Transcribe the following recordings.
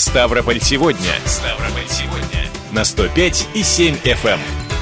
Ставрополь сегодня. На 105,7 FM.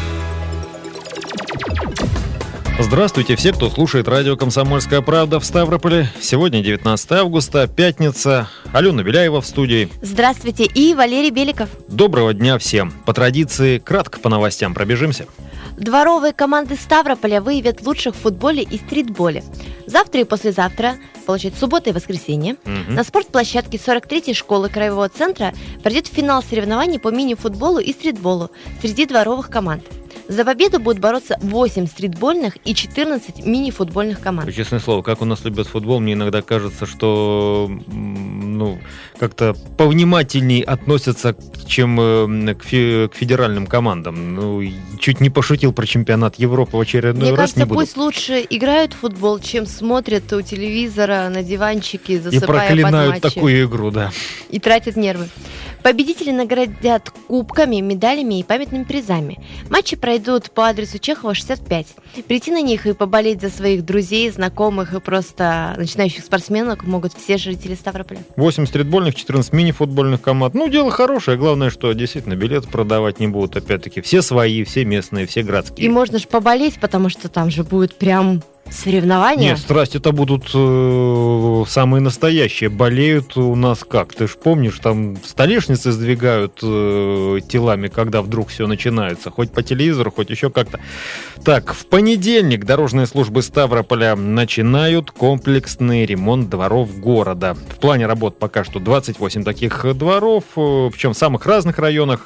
Здравствуйте все, кто слушает радио «Комсомольская правда» в Ставрополе. Сегодня 19 августа, пятница. Алена Беляева в студии. Здравствуйте, и Валерий Беликов. Доброго дня всем. По традиции, кратко по новостям пробежимся. Дворовые команды Ставрополя выявят лучших в футболе и стритболе. Завтра и послезавтра, получается, суббота и воскресенье, на спортплощадке 43-й школы Краевого центра пройдет финал соревнований по мини-футболу и стритболу среди дворовых команд. За победу будут бороться 8 стритбольных и 14 мини-футбольных команд. Честное слово, как у нас любят футбол, мне иногда кажется, что как-то повнимательней относятся, чем к федеральным командам. Чуть не пошутил про чемпионат Европы в очередной раз. Мне кажется, пусть лучше играют в футбол, чем смотрят у телевизора на диванчике, засыпая под матчи. И проклинают такую игру, да. И тратят нервы. Победители наградят кубками, медалями и памятными призами. Матчи пройдут по адресу Чехова, 65. Прийти на них и поболеть за своих друзей, знакомых и просто начинающих спортсменок могут все жители Ставрополя. 8 стритбольных, 14 мини-футбольных команд. Дело хорошее. Главное, что действительно билеты продавать не будут. Опять-таки, все свои, все местные, все городские. И можно же поболеть, потому что там же будет прям... соревнования? Нет, страсти-то будут самые настоящие. Болеют у нас как? Ты ж помнишь, там столешницы сдвигают телами, когда вдруг все начинается. Хоть по телевизору, хоть еще как-то. Так, в понедельник дорожные службы Ставрополя начинают комплексный ремонт дворов города. В плане работ пока что 28 таких дворов, причем в самых разных районах.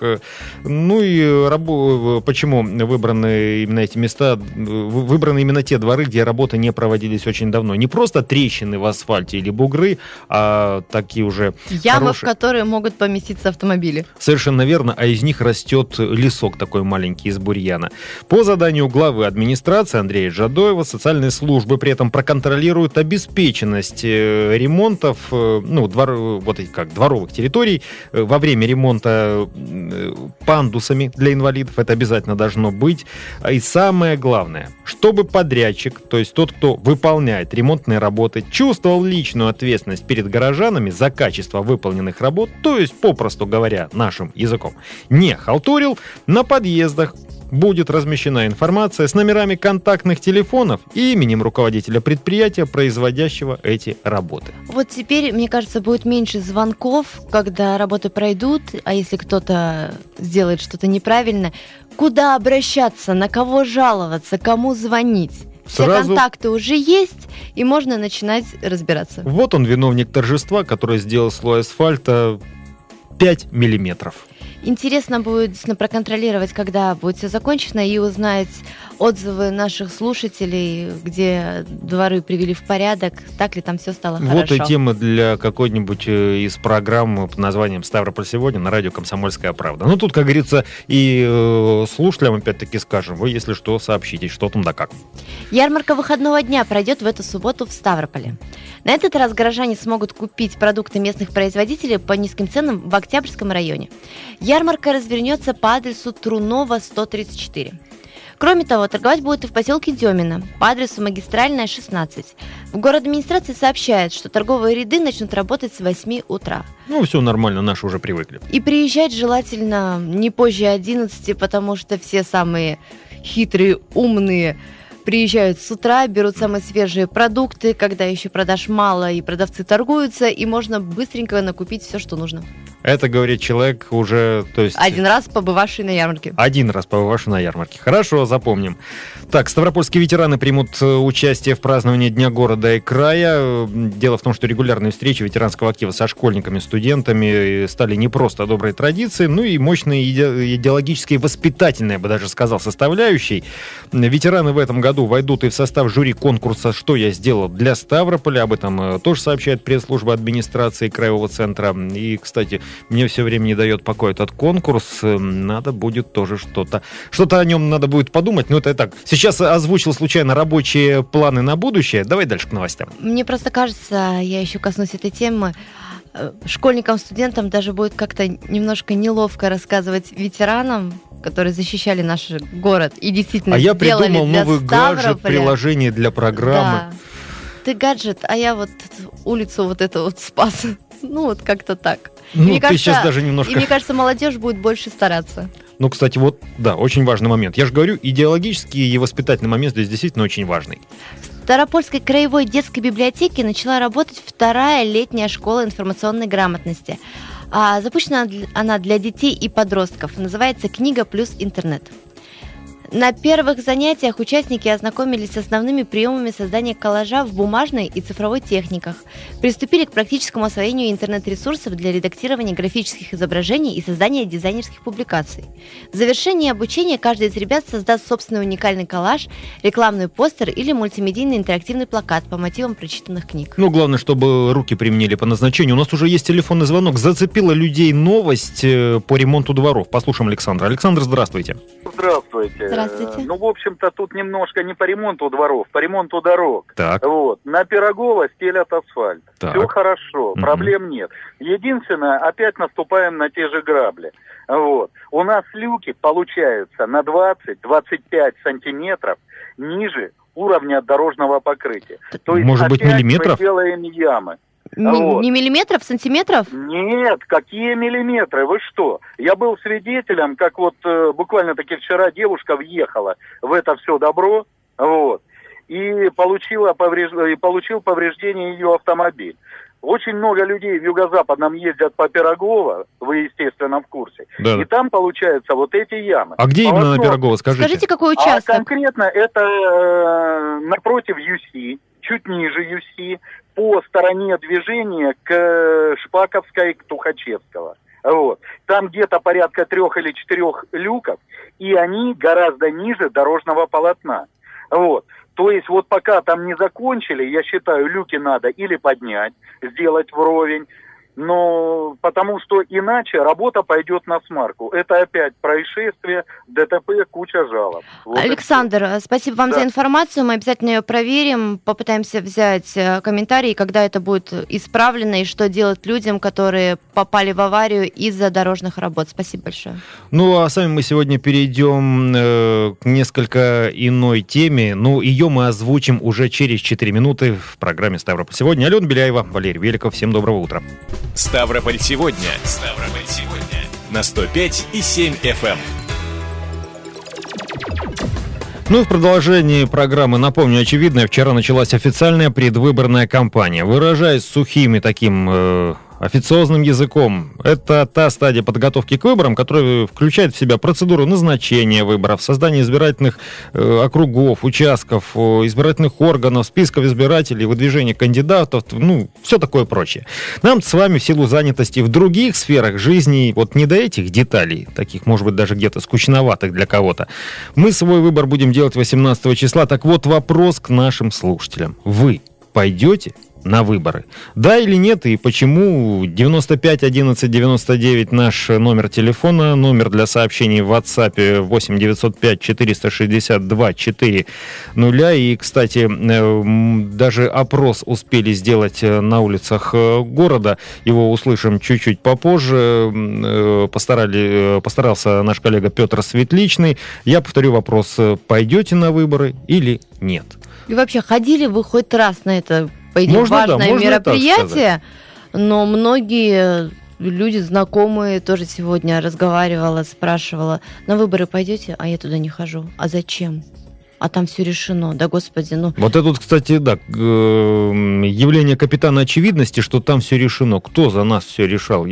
Почему выбраны именно эти места? Выбраны именно те дворы, где работы не проводились очень давно. Не просто трещины в асфальте или бугры, а такие уже ямы, в которые могут поместиться автомобили. Совершенно верно, а из них растет лесок такой маленький из бурьяна. По заданию главы администрации Андрея Жадоева социальные службы при этом проконтролируют обеспеченность ремонтов, дворовых территорий во время ремонта пандусами для инвалидов. Это обязательно должно быть. И самое главное, чтобы подрядчик, то есть тот, кто выполняет ремонтные работы, чувствовал личную ответственность перед горожанами за качество выполненных работ, то есть, попросту говоря, нашим языком, не халтурил. На подъездах будет размещена информация с номерами контактных телефонов и именем руководителя предприятия, производящего эти работы. Вот теперь, мне кажется, будет меньше звонков, когда работы пройдут, а если кто-то сделает что-то неправильно, куда обращаться, на кого жаловаться, кому звонить? Все контакты уже есть, и можно начинать разбираться. Вот он, виновник торжества, который сделал слой асфальта 5 миллиметров. Интересно будет проконтролировать, когда будет все закончено, и узнать отзывы наших слушателей, где дворы привели в порядок, так ли там все стало хорошо. Вот и тема для какой-нибудь из программ под названием «Ставрополь сегодня» на радио «Комсомольская правда». Тут, как говорится, и слушателям опять-таки скажем, вы, если что, сообщите, что там да как. Ярмарка выходного дня пройдет в эту субботу в Ставрополе. На этот раз горожане смогут купить продукты местных производителей по низким ценам в Октябрьском районе. Ярмарка развернется по адресу Трунова, 134. Кроме того, торговать будут и в поселке Демино по адресу Магистральная, 16. В город-администрации сообщают, что торговые ряды начнут работать с 8 утра. Все нормально, наши уже привыкли. И приезжать желательно не позже 11, потому что все самые хитрые, умные приезжают с утра, берут самые свежие продукты, когда еще продаж мало и продавцы торгуются, и можно быстренько накупить все, что нужно. Это говорит человек уже... Один раз побывавший на ярмарке. Хорошо, запомним. Так, ставропольские ветераны примут участие в праздновании Дня города и края. Дело в том, что регулярные встречи ветеранского актива со школьниками, студентами стали не просто доброй традицией, но и мощной идеологической, воспитательной, я бы даже сказал, составляющей. Ветераны в этом году войдут и в состав жюри конкурса «Что я сделал для Ставрополя». Об этом тоже сообщает пресс-служба администрации Краевого центра. И, кстати, мне все время не дает покоя этот конкурс. Надо будет тоже что-то о нем надо будет подумать. Но это я так. Сейчас озвучил случайно рабочие планы на будущее. Давай дальше к новостям. Мне просто кажется, я еще коснусь этой темы. Школьникам, студентам даже будет как-то немножко неловко рассказывать ветеранам, которые защищали наш город и действительно сделали для Ставрополя. А я придумал новый гаджет, приложение для программы. Да. Ты гаджет, а я вот улицу вот эту вот спас. Как-то так. Ну, ты сейчас даже немножко... И мне кажется, молодежь будет больше стараться. Ну, кстати, вот, да, очень важный момент. Я же говорю, идеологический и воспитательный момент здесь действительно очень важный. В Ставропольской краевой детской библиотеке начала работать вторая летняя школа информационной грамотности. Запущена она для детей и подростков. Называется «Книга плюс интернет». На первых занятиях участники ознакомились с основными приемами создания коллажа в бумажной и цифровой техниках, приступили к практическому освоению интернет-ресурсов для редактирования графических изображений и создания дизайнерских публикаций. В завершении обучения каждый из ребят создаст собственный уникальный коллаж, рекламный постер или мультимедийный интерактивный плакат по мотивам прочитанных книг. Ну, главное, чтобы руки применили по назначению. У нас уже есть телефонный звонок. Зацепила людей новость по ремонту дворов. Послушаем Александра. Александр, здравствуйте. Здравствуйте. Здравствуйте. Ну, в общем-то, тут немножко не по ремонту дворов, по ремонту дорог. Так. Вот. На Пирогово стелят асфальт. Так. Все хорошо, проблем нет. Единственное, опять наступаем на те же грабли. Вот. У нас люки получаются на 20-25 сантиметров ниже уровня дорожного покрытия. То есть, может быть, опять миллиметров? мы делаем ямы. Не миллиметров, сантиметров? Нет, какие миллиметры, вы что? Я был свидетелем, как вот буквально-таки вчера девушка въехала в это все добро, вот, и получил повреждение ее автомобиль. Очень много людей в Юго-Западном ездят по Пирогово, вы, естественно, в курсе. Да. И там получаются вот эти ямы. А где именно на Пирогово, скажите? Скажите, какой участок? А конкретно это напротив ЮСИ, чуть ниже ЮСИ, по стороне движения к Шпаковской, к Тухачевского. Вот. Там где-то порядка 3 или 4 люков, и они гораздо ниже дорожного полотна. Вот. То есть вот пока там не закончили, я считаю, люки надо или поднять, сделать вровень, но потому что иначе работа пойдет на смарку. Это опять происшествие, ДТП, куча жалоб. Вот. Александр, спасибо вам за информацию. Мы обязательно ее проверим, попытаемся взять комментарии, когда это будет исправлено и что делать людям, которые попали в аварию из-за дорожных работ. Спасибо большое. Ну, а сами мы сегодня перейдем к несколько иной теме. Ну, ее мы озвучим уже через 4 минуты в программе «Ставрополь сегодня». Алена Беляева, Валерий Великов. Всем доброго утра. Ставрополь сегодня. Ставрополь сегодня. На 105,7 FM. Ну и в продолжении программы, напомню, очевидное, вчера началась официальная предвыборная кампания. Выражаясь сухим и таким официозным языком, это та стадия подготовки к выборам, которая включает в себя процедуру назначения выборов, создание избирательных округов, участков, избирательных органов, списков избирателей, выдвижение кандидатов, ну, все такое прочее. Нам с вами в силу занятости в других сферах жизни, вот не до этих деталей, таких, может быть, даже где-то скучноватых для кого-то, мы свой выбор будем делать 18 числа. Так вот, вопрос к нашим слушателям. Вы пойдете на выборы? Да или нет, и почему? 95 11 99 наш номер телефона, номер для сообщений в WhatsApp 8 905 462 400. И, кстати, даже опрос успели сделать на улицах города, его услышим чуть-чуть попозже. Постарался наш коллега Петр Светличный. Я повторю вопрос: пойдете на выборы или нет? И вообще, ходили вы хоть раз на это, по идее, важное мероприятие? Но многие люди, знакомые, тоже сегодня разговаривала, спрашивала: на выборы пойдете? А я туда не хожу. А зачем? А там все решено. Да, господи, ну... Вот это вот, кстати, да, явление капитана очевидности, что там все решено. Кто за нас все решал?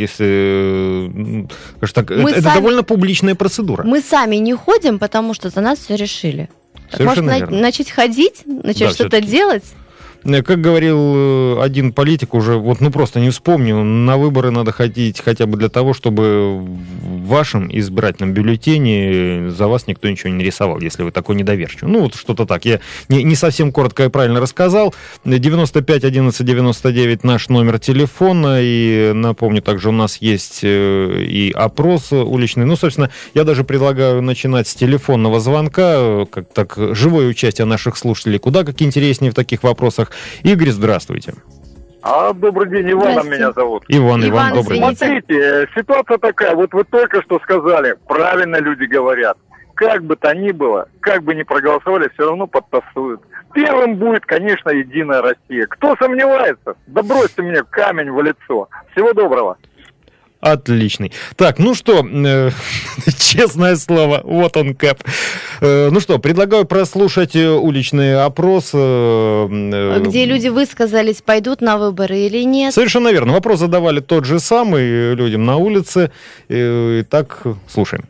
Если, скажем так, это довольно публичная процедура. Мы сами не ходим, потому что за нас все решили. Совершенно может, начать ходить, начать что-то делать? Как говорил один политик, уже вот просто не вспомню, на выборы надо ходить хотя бы для того, чтобы в вашем избирательном бюллетене за вас никто ничего не нарисовал, если вы такой недоверчивый. Ну, вот что-то так. Я не совсем коротко и правильно рассказал. 95 11 99 наш номер телефона. И напомню, также у нас есть и опрос уличный. Ну, собственно, я даже предлагаю начинать с телефонного звонка, как так, живое участие наших слушателей. Куда как интереснее в таких вопросах. Игорь, здравствуйте. Добрый день, Иваном меня зовут. Иван, добрый день. Смотрите, ситуация такая, вот вы только что сказали, правильно люди говорят, как бы то ни было, как бы ни проголосовали, все равно подтасуют. Первым будет, конечно, Единая Россия. Кто сомневается? Да бросьте мне камень в лицо. Всего доброго. Отличный. Так, ну что, честное слово, вот он, Кэп. Ну что, предлагаю прослушать уличный опрос. Где люди высказались, пойдут на выборы или нет. Совершенно верно. Вопрос задавали тот же самый людям на улице. Итак, слушаем.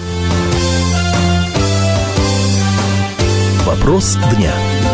Вопрос дня.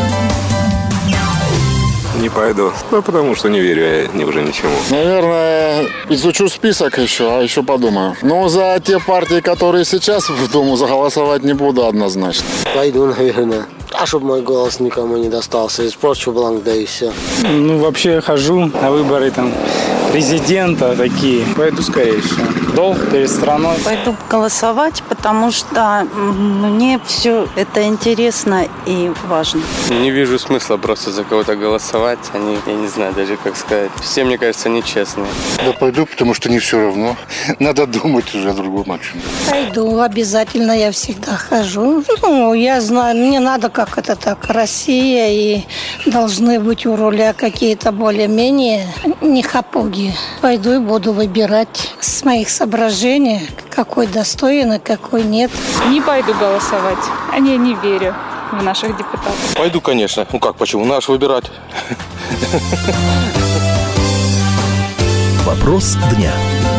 Не пойду. Ну, потому что не верю я уже ничему. Наверное, изучу список еще, а еще подумаю. Но за те партии, которые сейчас в Думу, заголосовать не буду однозначно. Пойду, наверное. А чтобы мой голос никому не достался. Испорчу бланк, да и все. Ну, вообще хожу на выборы там президента такие. Пойду, скорее всего. Долг перед страной. Пойду голосовать, потому что мне все это интересно и важно. Не вижу смысла просто за кого-то голосовать. Они, я не знаю даже, как сказать. Все, мне кажется, нечестные. Да пойду, потому что не все равно. Надо думать уже о другом о чем. Пойду, обязательно, я всегда хожу. Ну, я знаю, мне надо как это так, Россия, и должны быть у руля какие-то более-менее не хапуги. Пойду и буду выбирать с моих соображений, какой достоин, а какой нет. Не пойду голосовать, а я не верю в наших депутатов. Пойду, конечно. Ну как, почему? Наш выбирать. Вопрос дня.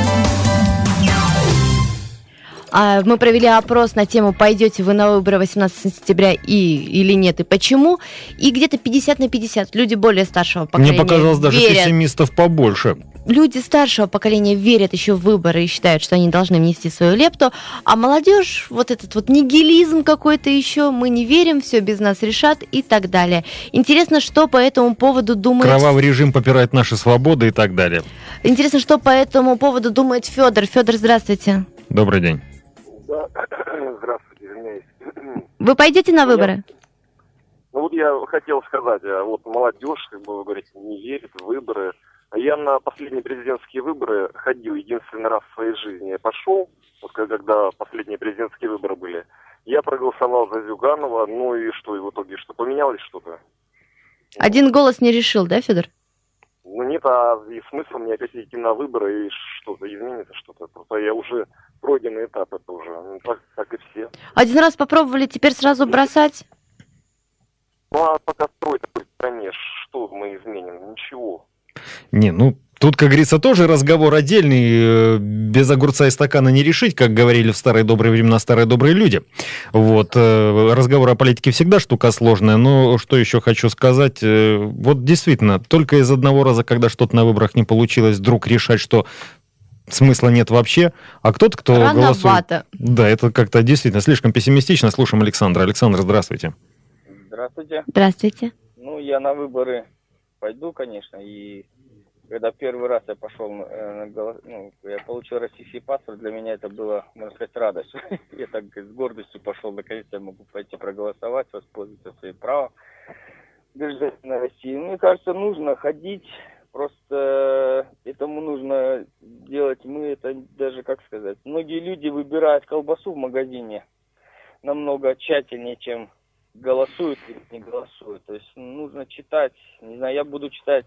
Мы провели опрос на тему, пойдете вы на выборы 18 сентября или нет, и почему. И где-то 50/50. Люди более старшего поколения Мне показалось, даже верят. пессимистов побольше. Люди старшего поколения верят еще в выборы и считают, что они должны внести свою лепту. А молодежь, вот этот вот нигилизм какой-то еще, мы не верим, все без нас решат и так далее. Интересно, что по этому поводу думает... Кровавый режим попирает наши свободы и так далее. Интересно, что по этому поводу думает Федор. Федор, здравствуйте. Добрый день. Здравствуйте, извиняюсь. Вы пойдете на выборы? Ну вот я хотел сказать, вот молодежь, как бы вы говорите, не верит в выборы. Я на последние президентские выборы ходил единственный раз в своей жизни. Я пошел, вот когда последние президентские выборы были. Я проголосовал за Зюганова, ну и что, и в итоге что, поменялось что-то? Один голос не решил, да, Федор? Ну нет, а и смысл мне опять идти на выборы, и что-то изменится, что-то. Просто я уже пройденный этап, это уже, ну, так и все. Один раз попробовали, теперь сразу бросать? Ну а пока строй такой стране, что мы изменим? Ничего. Не, ну, тут, как говорится, тоже разговор отдельный. Без огурца и стакана не решить, как говорили в старые добрые времена старые добрые люди. Вот. Разговор о политике всегда штука сложная, но что еще хочу сказать. Вот действительно, только из одного раза, когда что-то на выборах не получилось, вдруг решать, что смысла нет вообще, а кто-то, кто голосует... Рановато. Да, это как-то действительно слишком пессимистично. Слушаем Александра. Александр, здравствуйте. Здравствуйте. Здравствуйте. Ну, я на выборы пойду, конечно, и когда первый раз я пошел, я получил российский паспорт, для меня это было, можно сказать, радость. Я так с гордостью пошел, наконец-то я могу пойти проголосовать, воспользоваться своим правом гражданина России. Мне кажется, нужно ходить, просто этому нужно делать, это даже, как сказать, многие люди выбирают колбасу в магазине намного тщательнее, чем голосуют или не голосуют. То есть нужно читать, не знаю, я буду читать,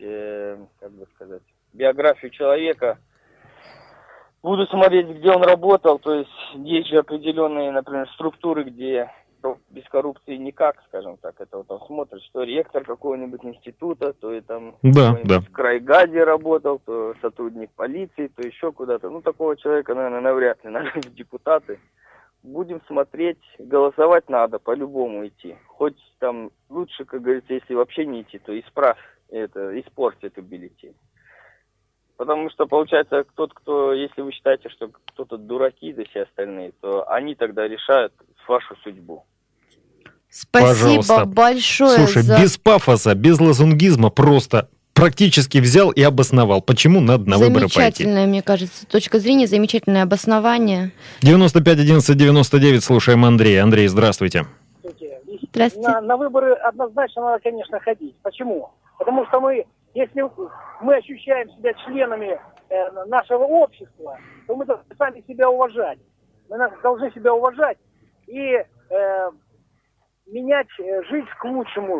биографию человека, буду смотреть, где он работал, то есть есть же определенные, например, структуры, где без коррупции никак, скажем так, это вот там смотришь, что ректор какого-нибудь института, то и там в крайгаде работал, то сотрудник полиции, то еще куда-то. Ну, такого человека, наверное, навряд ли надо в депутаты. Будем смотреть, голосовать надо, по-любому идти. Хоть там лучше, как говорится, если вообще не идти, то испорть эту бюллетень. Потому что, получается, кто, если вы считаете, что кто-то дураки, да все остальные, то они тогда решают вашу судьбу. Спасибо большое. Слушай, без пафоса, без лозунгизма, просто практически взял и обосновал, почему надо на выборы пойти. Замечательная, мне кажется, точка зрения, замечательное обоснование. 95 11 99, слушаем Андрея. Андрей, здравствуйте. Здравствуйте. На выборы однозначно надо, конечно, ходить. Почему? Потому что если мы ощущаем себя членами нашего общества, то мы должны сами себя уважать. Мы должны себя уважать и менять жизнь к лучшему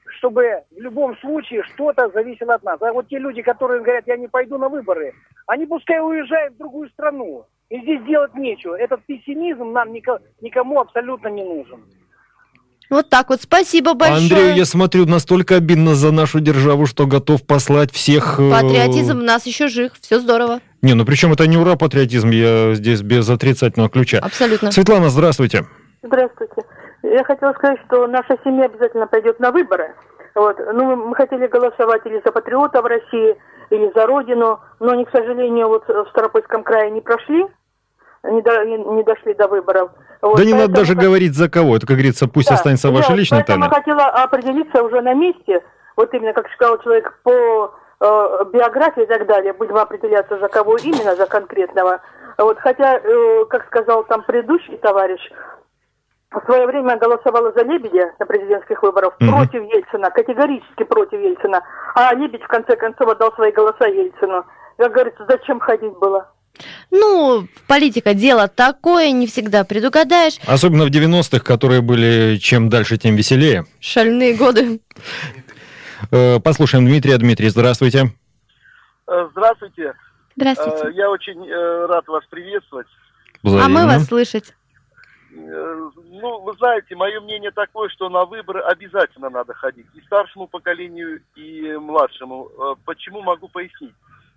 чтобы в любом случае что-то зависело от нас. А вот те люди, которые говорят, я не пойду на выборы, они пускай уезжают в другую страну. И здесь делать нечего. Этот пессимизм нам никому абсолютно не нужен. Вот так вот. Спасибо большое. Андрей, я смотрю, настолько обидно за нашу державу, что готов послать всех... Патриотизм у нас еще жив. Все здорово. Не, ну причем это не ура-патриотизм, я здесь без отрицательного ключа. Абсолютно. Светлана, здравствуйте. Здравствуйте. Я хотела сказать, что наша семья обязательно пойдет на выборы. Вот. Ну, мы хотели голосовать или за патриотов России, или за Родину, но они, к сожалению, вот в Ставропольском крае не прошли, не дошли до выборов. Вот, да не надо даже говорить за кого, это, как говорится, пусть останется ваша личная тайна. Я хотела определиться уже на месте, вот именно, как сказал человек, по биографии и так далее, будем определяться, за кого именно, за конкретного. Вот, хотя, как сказал там предыдущий товарищ, в свое время голосовала за Лебедя на президентских выборах против Ельцина, категорически против Ельцина, а Лебедь в конце концов отдал свои голоса Ельцину. Как говорится, зачем ходить было? Ну, политика дело такое, не всегда предугадаешь. Особенно в 90-х, которые были чем дальше, тем веселее. Шальные годы. Послушаем Дмитрия. Дмитрий, здравствуйте. Здравствуйте. Здравствуйте. Я очень рад вас приветствовать. Взаимно. А мы вас слышать. Ну, вы знаете, мое мнение такое, что на выборы обязательно надо ходить. И старшему поколению, и младшему. Почему, могу пояснить.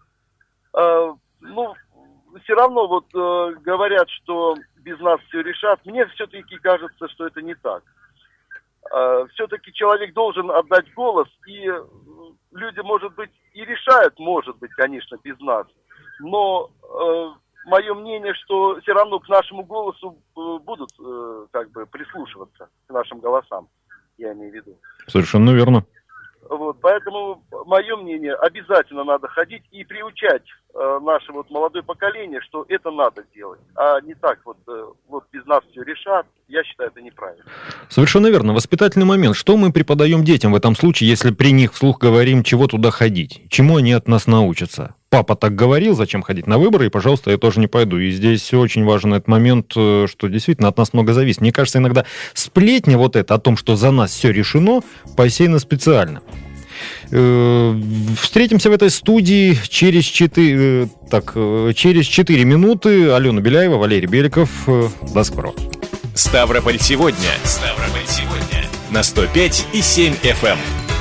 Ну, все равно вот говорят, что без нас все решат. Мне все-таки кажется, что это не так. Все-таки человек должен отдать голос, и люди, может быть, и решают, может быть, конечно, без нас. Но мое мнение, что все равно к нашему голосу будут как бы прислушиваться, к нашим голосам, я имею в виду. Совершенно верно. Вот, поэтому мое мнение, обязательно надо ходить и приучать наше вот молодое поколение, что это надо делать, а не так вот без нас все решат. Я считаю, это неправильно. Совершенно верно. Воспитательный момент. Что мы преподаем детям в этом случае, если при них вслух говорим, чего туда ходить? Чему они от нас научатся? Папа так говорил, зачем ходить на выборы, и, пожалуйста, я тоже не пойду. И здесь очень важен этот момент, что действительно от нас много зависит. Мне кажется, иногда сплетня вот эта о том, что за нас все решено, посеяна специально. Встретимся в этой студии через 4 минуты. Алена Беляева, Валерий Беликов. До скорого. Ставрополь сегодня. Ставрополь сегодня. На 105,7 FM.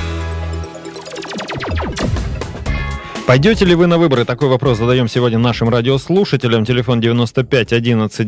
Пойдете ли вы на выборы? Такой вопрос задаем сегодня нашим радиослушателям. Телефон 95 11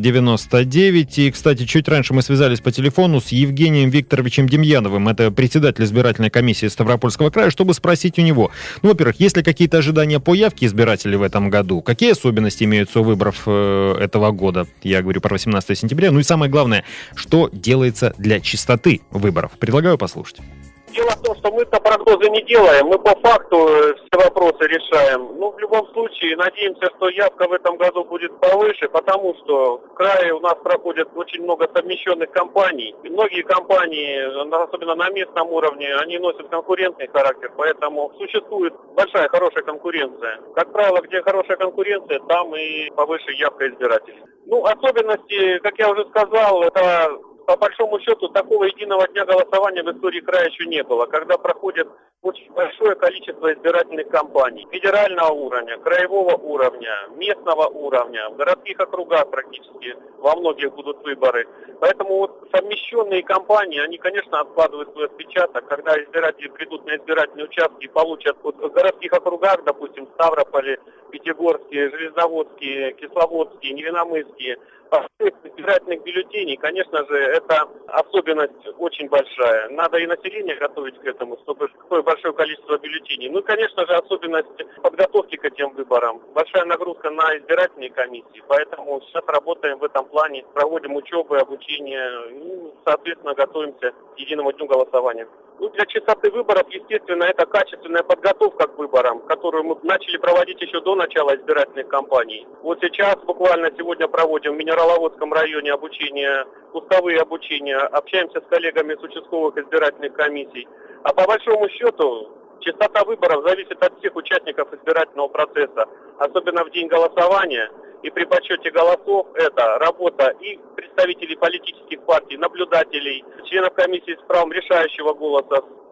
99. И, кстати, чуть раньше мы связались по телефону с Евгением Викторовичем Демьяновым. Это председатель избирательной комиссии Ставропольского края, чтобы спросить у него. Ну, во-первых, есть ли какие-то ожидания по явке избирателей в этом году? Какие особенности имеются у выборов этого года? Я говорю про 18 сентября. Ну и самое главное, что делается для чистоты выборов? Предлагаю послушать. Дело в том, что мы-то прогнозы не делаем, мы по факту все вопросы решаем. Ну, в любом случае, надеемся, что явка в этом году будет повыше, потому что в крае у нас проходит очень много совмещенных кампаний. И многие кампании, особенно на местном уровне, они носят конкурентный характер, поэтому существует большая, хорошая конкуренция. Как правило, где хорошая конкуренция, там и повыше явка избирателей. Ну, особенности, как я уже сказал, это... По большому счету, такого единого дня голосования в истории края еще не было, когда проходит очень большое количество избирательных кампаний федерального уровня, краевого уровня, местного уровня, в городских округах практически во многих будут выборы. Поэтому вот совмещенные кампании, они, конечно, откладывают свой отпечаток, когда избиратели придут на избирательные участки и получат вот в городских округах, допустим, Ставрополе, Пятигорске, Железноводске, Кисловодске, Невиномысске, избирательных бюллетеней, конечно же, это особенность очень большая. Надо и население готовить к этому, чтобы такое большое количество бюллетеней. Ну и, конечно же, особенность подготовки к этим выборам. Большая нагрузка на избирательные комиссии, поэтому сейчас работаем в этом плане, проводим учебы, обучение, и, соответственно, готовимся к единому дню голосования. Ну, для чистоты выборов, естественно, это качественная подготовка к выборам, которую мы начали проводить еще до начала избирательных кампаний. Вот сейчас, буквально сегодня проводим в Минераловодском районе обучение, кустовые обучения, общаемся с коллегами с участковых избирательных комиссий. А по большому счету, чистота выборов зависит от всех участников избирательного процесса, особенно в день голосования. И при подсчете голосов это работа и представителей политических партий, наблюдателей, членов комиссии с правом решающего голоса,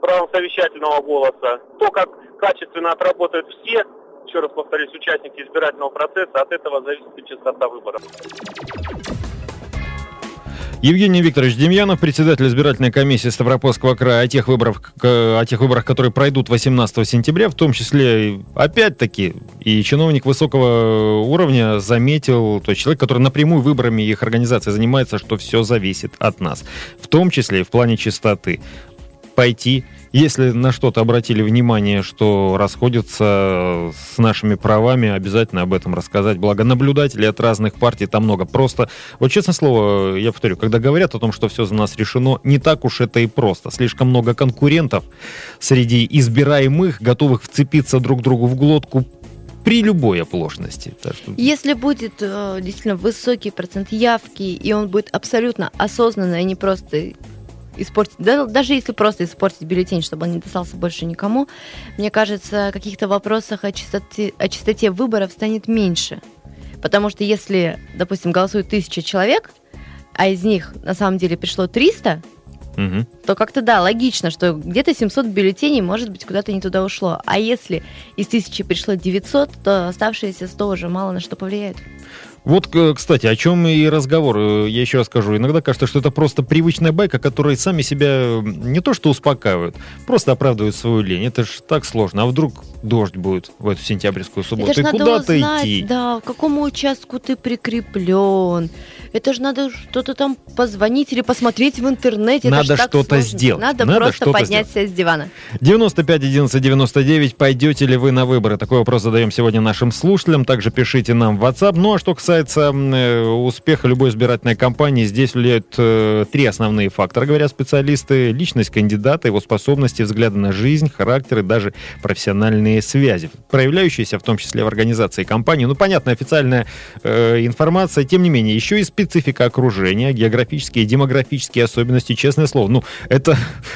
правом совещательного голоса. То, как качественно отработают все, еще раз повторюсь, участники избирательного процесса, от этого зависит и частота выборов. Евгений Викторович Демьянов, председатель избирательной комиссии Ставропольского края, о тех выборах, которые пройдут 18 сентября, в том числе, опять-таки, и чиновник высокого уровня заметил, то есть человек, который напрямую выборами и их организацией занимается, что все зависит от нас, в том числе и в плане чистоты. Пойти, если на что-то обратили внимание, что расходятся с нашими правами, обязательно об этом рассказать. Благо наблюдателей от разных партий там много. Просто, вот честное слово, я повторю, когда говорят о том, что все за нас решено, не так уж это и просто. Слишком много конкурентов среди избираемых, готовых вцепиться друг другу в глотку при любой оплошности. Если будет действительно высокий процент явки, и он будет абсолютно осознанно, и не просто испортить, даже если просто испортить бюллетень, чтобы он не достался больше никому, мне кажется, в каких-то вопросах о чистоте выборов станет меньше. Потому что если, допустим, голосует 1000 человек, а из них на самом деле пришло 300, то как-то, да, логично, что где-то 700 бюллетеней, может быть, куда-то не туда ушло. А если из 1000 пришло 900, то оставшиеся 100 уже мало на что повлияют. Вот, кстати, о чем и разговор, я еще раз скажу. Иногда кажется, что это просто привычная байка, которые сами себя не то что успокаивают, просто оправдывают свою лень. Это ж так сложно. А вдруг дождь будет в эту сентябрьскую субботу? Это и ж куда-то надо узнать, идти. да, к какому участку ты прикреплен. Это же надо что-то там позвонить или посмотреть в интернете. Надо это что-то сложно. сделать. Надо просто подняться с дивана. 95 11 99. Пойдете ли вы на выборы? Такой вопрос задаем сегодня нашим слушателям. Также пишите нам в WhatsApp. Ну а что касается успеха любой избирательной кампании, здесь влияют 3 основные фактора, говорят специалисты. Личность кандидата, его способности, взгляды на жизнь, характер и даже профессиональные связи, проявляющиеся в том числе в организации кампании. Ну, понятно, официальная информация, тем не менее, еще и специфика окружения, географические и демографические особенности, честное слово. Ну, это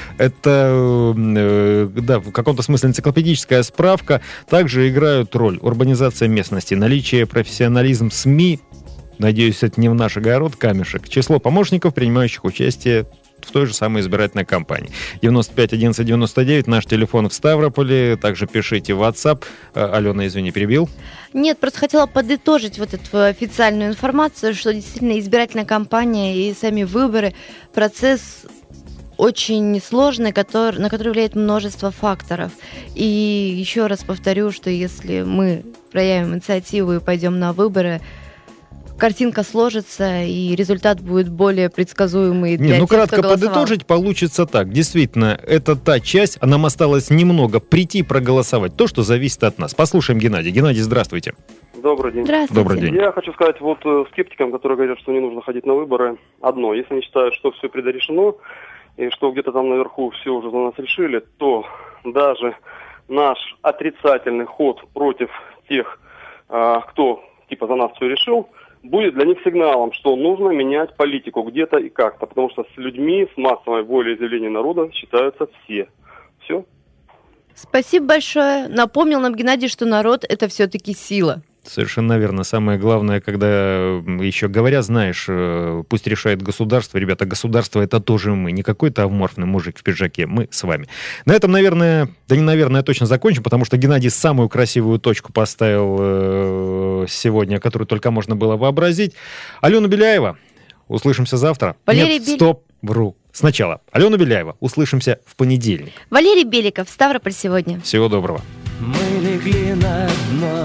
да, в каком-то смысле энциклопедическая справка. Также играют роль урбанизация местности, наличие, профессионализм СМИ. Надеюсь, это не в наш огород камешек. Число помощников, принимающих участие в той же самой избирательной кампании. 95 11 99, наш телефон в Ставрополе. Также пишите в WhatsApp. Алена, извини, перебил? Нет, просто хотела подытожить вот эту официальную информацию, что действительно избирательная кампания и сами выборы, процесс очень сложный, на который влияет множество факторов. И еще раз повторю, что если мы проявим инициативу и пойдем на выборы, картинка сложится, и результат будет более предсказуемый для тех, кратко кто голосовал. подытожить, получится так. Действительно, это та часть, а нам осталось немного прийти проголосовать. То, что зависит от нас. Послушаем Геннадия. Геннадий, здравствуйте. Добрый день. Здравствуйте. Добрый день. Я хочу сказать вот скептикам, которые говорят, что не нужно ходить на выборы, одно. Если они считают, что все предрешено, и что где-то там наверху все уже за нас решили, то даже наш отрицательный ход против тех, кто типа за нас все решил, будет для них сигналом, что нужно менять политику где-то и как-то, потому что с людьми, с массовой волеизъявлением народа считаются все. Все. Спасибо большое. Напомнил нам Геннадий, что народ – это все-таки сила. Совершенно верно. Самое главное, когда еще говорят, знаешь, пусть решает государство. Ребята, государство — это тоже мы. Не какой-то аморфный мужик в пиджаке. Мы с вами. На этом, наверное, точно закончим, потому что Геннадий самую красивую точку поставил сегодня, которую только можно было вообразить. Алена Беляева. Услышимся завтра. Вру. Сначала. Алена Беляева. Услышимся в понедельник. Валерий Беликов. Ставрополь сегодня. Всего доброго. Мы легли на дно.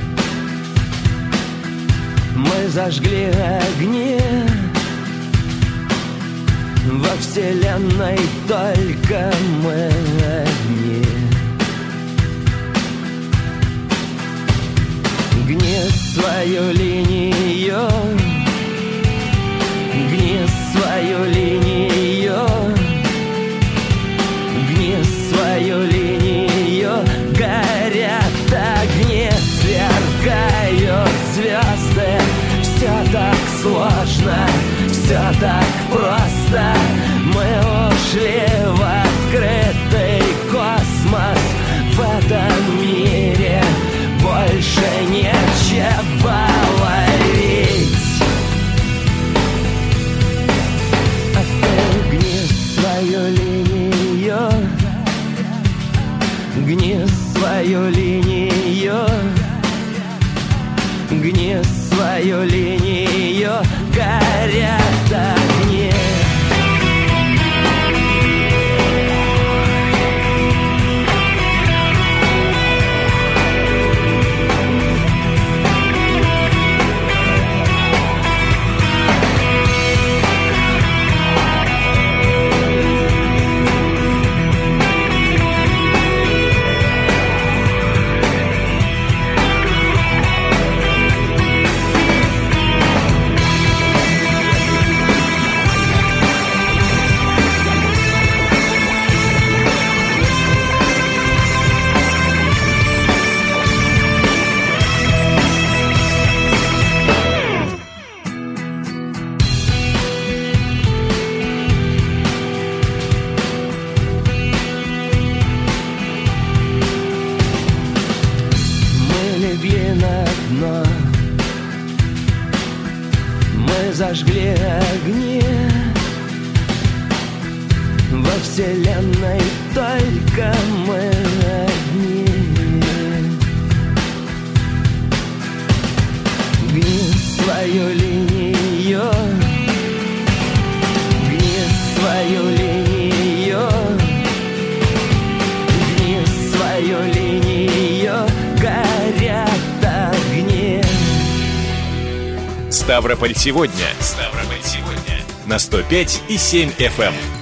Мы зажгли огни. Во вселенной только мы одни. Гни свою линию. Гни свою линию. Гни свою линию. Горят огни, сверкают звезды. Все так сложно, все так просто. Мы ушли в открытый космос. В этом мире больше нечего ловить. А ты гни свою линию. свою линию, горят огни. Зажгли огни во вселенной, только мы одни. Гни свою линию, гни свою линию, гни свою линию, горят огни. Ставрополь сегодня. На 105,7 FM.